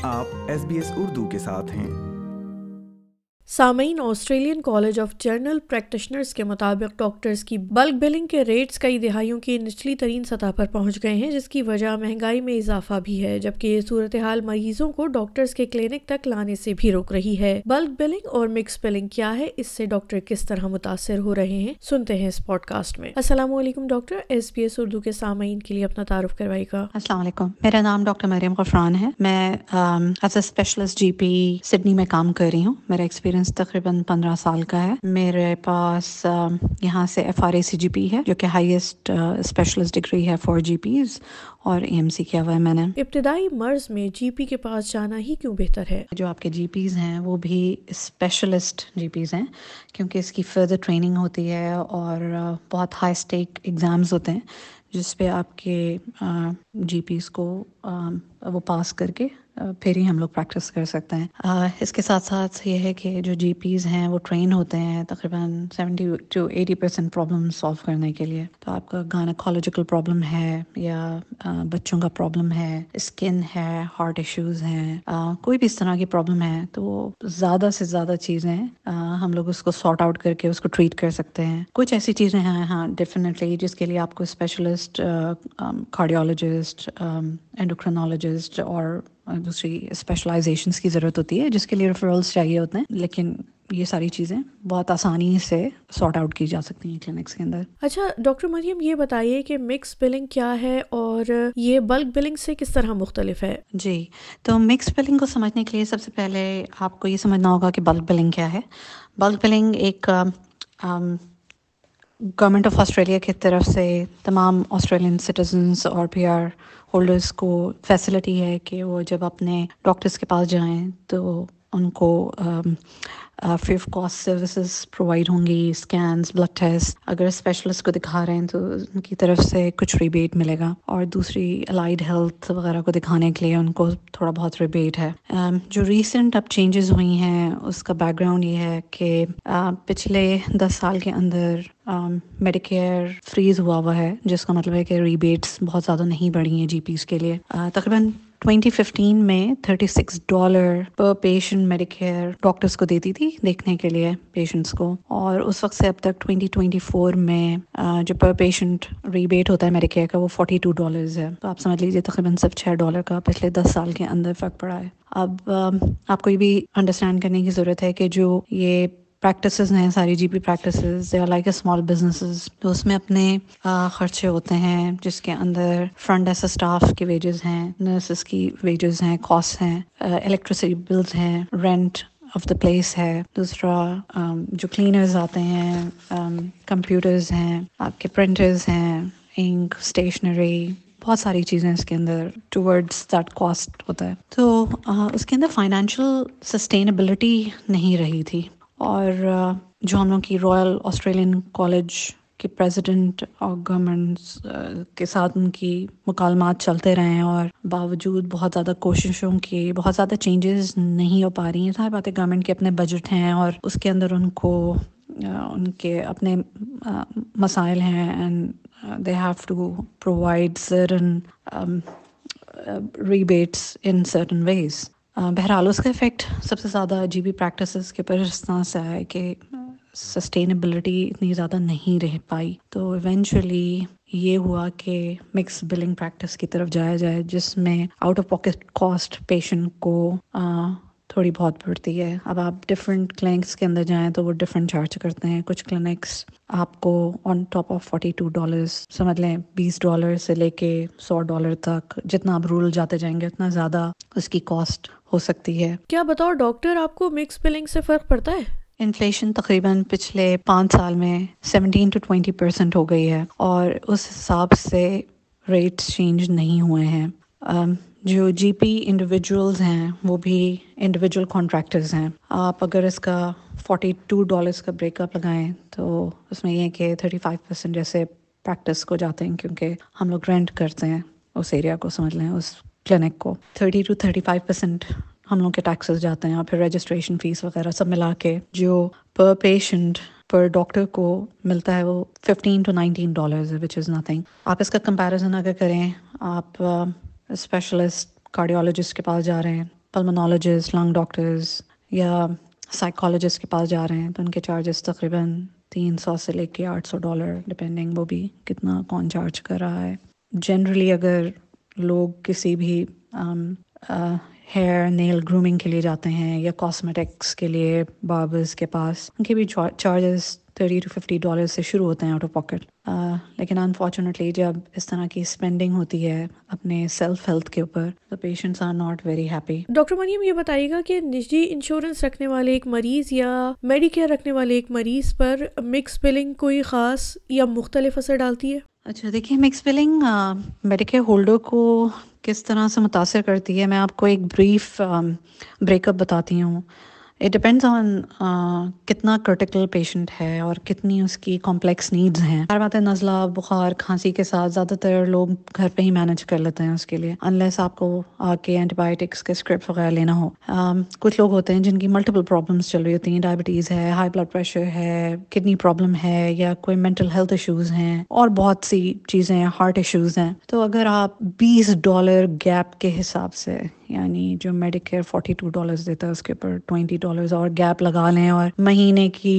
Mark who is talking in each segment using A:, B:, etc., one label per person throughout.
A: آپ SBS اردو کے ساتھ ہیں۔
B: سامعین، Australian college of general practitioners کے مطابق ڈاکٹرز کی بلک بلنگ کے ریٹس کئی دہائیوں کی نچلی ترین سطح پر پہنچ گئے ہیں، جس کی وجہ مہنگائی میں اضافہ بھی ہے، جبکہ یہ صورتحال مریضوں کو ڈاکٹرز کے کلینک تک لانے سے بھی روک رہی ہے۔ بلک بلنگ اور مکس بلنگ کیا ہے، اس سے ڈاکٹر کس طرح متاثر ہو رہے ہیں، سنتے ہیں اس پوڈ کاسٹ میں۔ السلام علیکم ڈاکٹر، SBS اردو کے سامعین کے لیے اپنا تعارف کروائے گا۔
C: السلام علیکم، میرا نام ڈاکٹر مریم غفران ہے۔ میں ایز اے اسپیشلسٹ جی پی سڈنی میں کام کر رہی ہوں۔ میرا ایکسپیرینس تقریباً 15 سال کا ہے۔ میرے پاس یہاں سے FRACGP ہے، جو کہ ہائیسٹ اسپیشلسٹ ڈگری ہے فار جی پیز، اور AMC کیا ہوا ہے میں نے۔
B: ابتدائی مرض میں جی پی کے پاس جانا ہی کیوں بہتر ہے؟
C: جو آپ کے جی پیز ہیں وہ بھی اسپیشلسٹ جی پیز ہیں، کیونکہ اس کی فردر ٹریننگ ہوتی ہے اور بہت ہائی اسٹیک ایگزامز ہوتے ہیں، جس پہ آپ کے جی پیز کو وہ پاس کر کے پھر ہی ہم لوگ پریکٹس کر سکتے ہیں۔ اس کے ساتھ ساتھ یہ ہے کہ جو جی پیز ہیں وہ ٹرین ہوتے ہیں تقریباً 70 to 80% پرابلم سالو کرنے کے لیے۔ تو آپ کا گائنیکولوجیکل پرابلم ہے یا بچوں کا پرابلم ہے، اسکن ہے، ہارٹ ایشوز ہیں، کوئی بھی اس طرح کی پرابلم ہے، تو زیادہ سے زیادہ چیزیں ہم لوگ اس کو سارٹ آؤٹ کر کے اس کو ٹریٹ کر سکتے ہیں۔ کچھ ایسی چیزیں ہیں ہاں ڈیفینیٹلی جس کے لیے آپ کو اسپیشلسٹ کارڈیولوجسٹ، اینڈوکرینالوجسٹ اور دوسری اسپیشلائزیشنس کی ضرورت ہوتی ہے، جس کے لیے ریفرلس چاہیے ہوتے ہیں، لیکن یہ ساری چیزیں بہت آسانی سے سارٹ آؤٹ کی جا سکتی ہیں کلینکس کے اندر۔
B: اچھا ڈاکٹر مریم، یہ بتائیے کہ مکس بلنگ کیا ہے اور یہ بلک بلنگ سے کس طرح مختلف ہے؟
C: جی، تو مکس بلنگ کو سمجھنے کے لیے سب سے پہلے آپ کو یہ سمجھنا ہوگا کہ بلک بلنگ کیا ہے۔ بلک بلنگ ایک گورنمنٹ آف آسٹریلیا کی طرف سے تمام آسٹریلین سٹیزنس اور PR ہولڈرس کو فیسلٹی ہے کہ وہ جب اپنے ڈاکٹرس کے پاس جائیں تو ان کو free of cost services provide ہوں گی، اسکینس، بلڈ ٹیسٹ۔ اگر اسپیشلسٹ کو دکھا رہے ہیں تو ان کی طرف سے کچھ ریبیٹ ملے گا، اور دوسری الائڈ ہیلتھ وغیرہ کو دکھانے کے لیے ان کو تھوڑا بہت ریبیٹ ہے۔ جو ریسنٹ اب چینجز ہوئی ہیں اس کا بیک گراؤنڈ یہ ہے کہ پچھلے 10 سال کے اندر میڈیکیئر فریز ہوا ہے، جس کا مطلب ہے کہ ریبیٹس بہت زیادہ نہیں بڑھی ہیں جی پیز کے لیے۔ تقریباً 2015 میں $36 پر پیشنٹ میڈیکیئر ڈاکٹرس کو دیتی تھی دیکھنے کے لیے پیشنٹس کو، اور اس وقت سے اب تک 2024 میں جو پر پیشنٹ ریبیٹ ہوتا ہے میڈیکیئر کا وہ $42 ہے۔ تو آپ سمجھ لیجیے تقریباً صرف $6 کا پچھلے 10 سال کے اندر فرق پڑا ہے۔ اب آپ کو یہ بھی انڈرسٹینڈ کرنے کی ضرورت ہے کہ جو یہ پریکٹسز ہیں ساری GP practices, they are like a small businesses, تو اس میں اپنے خرچے ہوتے ہیں، جس کے اندر فرنٹ ڈیسک اسٹاف کے ویجز ہیں، نرسز کی ویجز ہیں، کاسٹ ہیں، الیکٹریسٹی بلز ہیں، رینٹ آف دا پلیس ہے، دوسرا جو کلینرز آتے ہیں، کمپیوٹرز ہیں، آپ کے پرنٹرز ہیں، انک، اسٹیشنری، بہت ساری چیزیں اس کے اندر ٹورڈز دیٹ کاسٹ ہوتا ہے۔ تو اس کے اندر فائنینشیل سسٹینیبلٹی نہیں رہی تھی، اور جو ہم لوگ کی رائل آسٹریلین کالج کے پریزیڈنٹ اور گورنمنٹس کے ساتھ ان کی مکالمات چلتے رہے ہیں، اور باوجود بہت زیادہ کوششوں کے بہت زیادہ چینجز نہیں ہو پا رہی ہیں۔ ظاہر بات ہے گورنمنٹ کے اپنے بجٹ ہیں اور اس کے اندر ان کو ان کے اپنے مسائل ہیں، and they have to provide certain rebates in certain ways. بہرحال اس کا افیکٹ سب سے زیادہ جی بی پریکٹسز کے اوپر اس طرح سے ہے کہ سسٹینیبلٹی اتنی زیادہ نہیں رہ پائی، تو ایونچولی یہ ہوا کہ مکس بلنگ پریکٹس کی طرف جایا جائے، جس میں out of pocket cost patient کو تھوڑی بہت پڑتی ہے۔ اب آپ ڈفرینٹ کلینکس کے اندر جائیں تو وہ ڈفرینٹ چارج کرتے ہیں۔ کچھ کلینکس آپ کو آن ٹاپ آف $42 سمجھ لیں $20 سے لے کے $100 تک، جتنا آپ رول جاتے جائیں گے اتنا زیادہ اس کی کاسٹ ہو سکتی ہے۔
B: کیا بتاؤ ڈاکٹر، آپ کو مکس بلنگ سے فرق پڑتا ہے؟
C: انفلیشن تقریباً پچھلے 5 سال میں 17 to 20% ہو گئی ہے، اور اس حساب سے ریٹس چینج نہیں ہوئے ہیں۔ جو جی پی انڈیویجولز ہیں وہ بھی انڈیویجول کانٹریکٹرز ہیں۔ آپ اگر اس کا $42 کا بریک اپ لگائیں تو اس میں یہ ہے کہ 35% جیسے پریکٹس کو جاتے ہیں، کیونکہ ہم لوگ رینٹ کرتے ہیں اس ایریا کو، سمجھ لیں اس کلینک کو۔ 30 to 35% ہم لوگ کے ٹیکسز جاتے ہیں، اور پھر رجسٹریشن فیس وغیرہ سب ملا کے جو پر پیشنٹ پر ڈاکٹر کو ملتا ہے وہ $15 to $19 ہے، وچ از نتھنگ۔ آپ اس کا کمپیریزن اگر کریں، آپ اسپیشلسٹ کارڈیولوجسٹ کے پاس جا رہے ہیں پلمونالوجسٹ، لنگ ڈاکٹرز یا سائیکالوجسٹ کے پاس جا رہے ہیں تو ان کے چارجز تقریباً $300 سے لے کے $800 ڈپینڈنگ وہ بھی کتنا کون چارج کر رہا ہے. جنرلی اگر لوگ کسی بھی ہیئر نیل گرومنگ کے لیے جاتے ہیں یا کاسمیٹکس کے لیے باربرز کے پاس، ان کے بھی چارجز $30 to $50 سے شروع ہوتے ہیں آؤٹ آف پاکٹ. لیکن انفارچونیٹلی جب اس طرح کی اسپینڈنگ ہوتی ہے اپنے سیلف ہیلتھ کے اوپر تو patients are not very happy.
B: Doctor Maryam یہ بتائیے گا کہ نجی انشورنس رکھنے والے ایک مریض یا میڈیکیئر رکھنے والے ایک مریض پر مکس بلنگ کوئی خاص یا مختلف اثر ڈالتی ہے؟
C: اچھا دیکھیے، مکس بلنگ میڈیکیئر ہولڈر کو کس طرح سے متاثر کرتی ہے، میں آپ کو ایک بریف بریک اپ بتاتی ہوں. اٹ ڈپینڈز آن کتنا کرٹیکل پیشنٹ ہے اور کتنی اس کی کمپلیکس نیڈز ہیں. ہر بات ہے، نزلہ، بخار، کھانسی کے ساتھ زیادہ تر لوگ گھر پہ ہی مینیج کر لیتے ہیں اس کے لیے، انلیس آپ کو آ کے اینٹی بایوٹکس کے اسکرپٹ وغیرہ لینا ہو. کچھ لوگ ہوتے ہیں جن کی ملٹیپل پرابلمس چل رہی ہوتی ہیں، ڈائبٹیز ہے، ہائی بلڈ پریشر ہے، کڈنی پرابلم ہے، یا کوئی مینٹل ہیلتھ ایشوز ہیں اور بہت سی چیزیں، ہارٹ ایشوز ہیں. تو اگر آپ $20 گیپ کے حساب سے، یعنی جو میڈیکیئر $42 دیتا ہے اس کے اوپر $20 اور گیپ لگا لیں، اور مہینے کی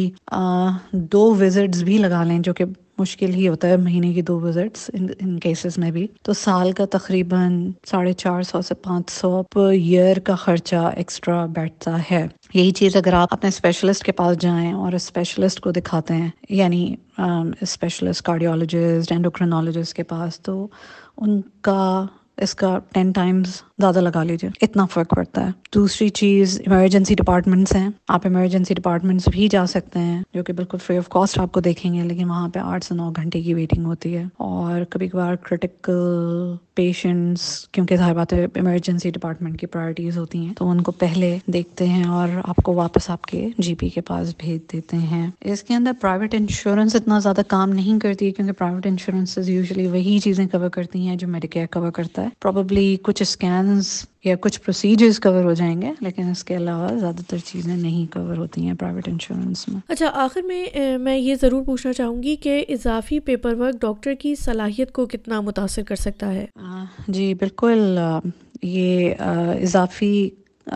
C: 2 وزٹس بھی لگا لیں، جو کہ مشکل ہی ہوتا ہے مہینے کی 2 وزٹس ان کیسز میں بھی، تو سال کا تقریباً 450 سے 500 پر ایئر کا خرچہ ایکسٹرا بیٹھتا ہے. یہی چیز اگر آپ اپنے اسپیشلسٹ کے پاس جائیں اور اسپیشلسٹ کو دکھاتے ہیں، یعنی اسپیشلسٹ کارڈیولوجسٹ، اینڈوکرینالوجسٹ کے پاس، تو ان کا اس کا 10 ٹائمز زیادہ لگا لیجیے، اتنا فرق پڑتا ہے. دوسری چیز ایمرجنسی ڈپارٹمنٹس ہیں. آپ ایمرجنسی ڈپارٹمنٹس بھی جا سکتے ہیں جو کہ بالکل فری آف کاسٹ آپ کو دیکھیں گے، لیکن وہاں پہ 8 سے 9 گھنٹے کی ویٹنگ ہوتی ہے. اور کبھی کبھار کرٹیکل پیشنٹس، کیونکہ ظاہر بات ہے ایمرجنسی ڈپارٹمنٹ کی پرائرٹیز ہوتی ہیں، تو ان کو پہلے دیکھتے ہیں اور آپ کو واپس آپ کے جی پی کے پاس بھیج دیتے ہیں. اس کے اندر پرائیویٹ انشورنس اتنا زیادہ کام نہیں کرتی، کیونکہ پرائیویٹ انشورنس یوزلی وہی چیزیں کور کرتی ہیں جو میڈیکیئر کور کرتا ہے. پروبیبلی کچھ اسکینز یا کچھ پروسیجرز کور ہو جائیں گے، لیکن اس کے علاوہ زیادہ تر چیزیں نہیں کور ہوتی ہیں پرائیویٹ انشورنس میں.
B: اچھا، آخر میں یہ ضرور پوچھنا چاہوں گی کہ اضافی پیپر ورک ڈاکٹر کی صلاحیت کو کتنا متاثر کر سکتا ہے؟
C: جی بالکل، یہ اضافی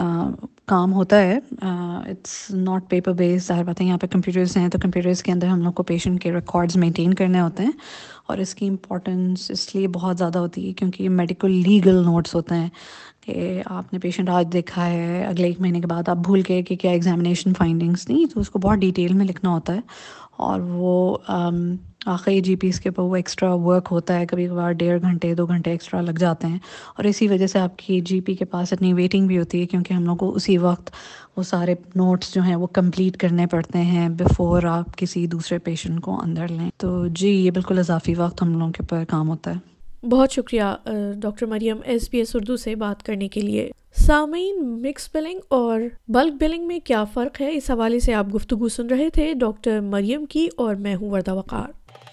C: کام ہوتا ہے. It's not paper base. ظاہر بات ہے یہاں پہ کمپیوٹرز ہیں، تو کمپیوٹرز کے اندر ہم لوگ کو پیشنٹ کے ریکارڈز مینٹین کرنے ہوتے ہیں، اور اس کی امپورٹنس اس لیے بہت زیادہ ہوتی ہے کیونکہ یہ میڈیکل لیگل نوٹس ہوتے ہیں کہ آپ نے پیشنٹ آج دیکھا ہے، اگلے 1 مہینے کے بعد آپ بھول گئے کہ کیا ایگزامینیشن فائنڈنگس نہیں، تو اس کو بہت ڈیٹیل میں لکھنا ہوتا ہے. اور وہ آخری جی پیز کے اوپر وہ ایکسٹرا ورک ہوتا ہے، کبھی کبھار 1.5 گھنٹے 2 گھنٹے ایکسٹرا لگ جاتے ہیں. اور اسی وجہ سے آپ کی جی پی کے پاس اتنی ویٹنگ بھی ہوتی ہے، کیونکہ ہم لوگ کو اسی وقت وہ سارے نوٹس جو ہیں وہ کمپلیٹ کرنے پڑتے ہیں بیفور آپ کسی دوسرے پیشنٹ کو اندر لیں. تو جی یہ بالکل اضافی وقت ہم لوگوں کے اوپر کام ہوتا ہے.
B: بہت شکریہ ڈاکٹر مریم SBS اردو سے بات کرنے کے لیے. سامعین، مکس بلنگ اور بلک بلنگ میں کیا فرق ہے، اس حوالے سے آپ گفتگو سن رہے تھے ڈاکٹر مریم کی، اور میں ہوں وردہ وقار.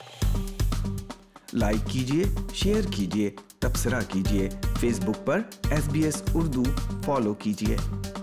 A: لائک کیجیے، شیئر کیجیے، تبصرہ کیجیے. فیس بک پر SBS اردو فالو کیجیے.